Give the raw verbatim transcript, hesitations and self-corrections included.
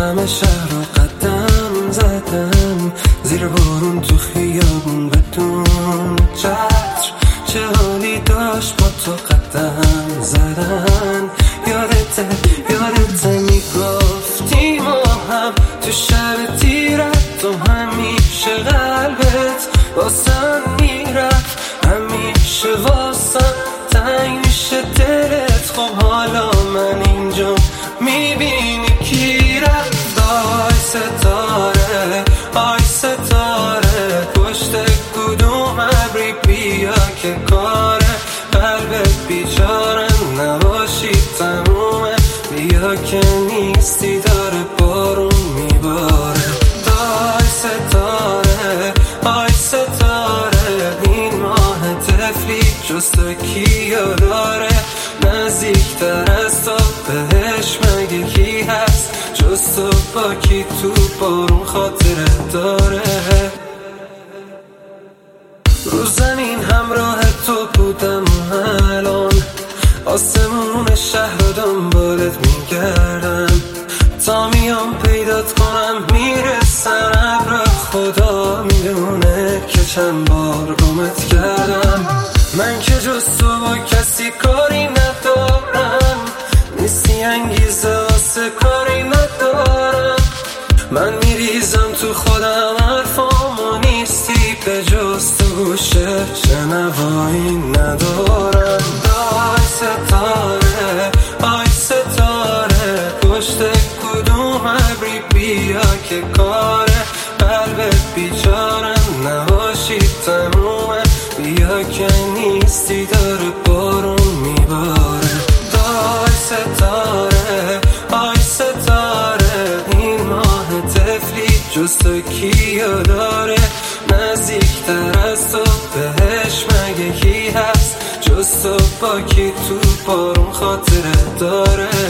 همه شهر رو قدم زدم، زیر بارون تو خیابون بدون چتر. چه حالی داشت با تو قدم زدن. یادته یادته میگفتی ما هم تو شب تیرت، تو همیشه قلبت واسم میرفت، همیشه واسم تنگ میشه دلت. خب حالا من اینجا میبینی کی رفت. آی ستاره آی ستاره، پشت کدوم ابری بیا که کاره قلبت بیچاره نباشی تمومه. بیا که نیستی داره بارون میباره. آی ستاره آی ستاره، این ماه طفلی جز تو کیو داره؟ نزدیکتر از تو بهش مگه کی هست جز تو؟ با کی تو بارون خاطره داره؟ رو زمین همراه تو بودم و الان آسمون شهر رو دنبالت میگردم، تا میام پیدات کنم میرسم ابر. خدا میدونه که چند بار گمت کردم. من که جز تو با کسی کاری ندارم، نیستی انگیزه واسه کاری ندارم. من میریزم تو خودم حرفامو، نیستی به جز تو گوشه شنوایی ندارم. آی ستاره آی ستاره، پشت کدوم ابری بیا که کاره قلبت بیچاره نباشی تمومه. بیا که نیستی داره بارون میباره. آی ستاره آی ستاره، این ماه طفلی جز تو کیو داره؟ نزدیکتر از تو بهش مگه کی هست جز تو؟ با کی تو بارون خاطره داره؟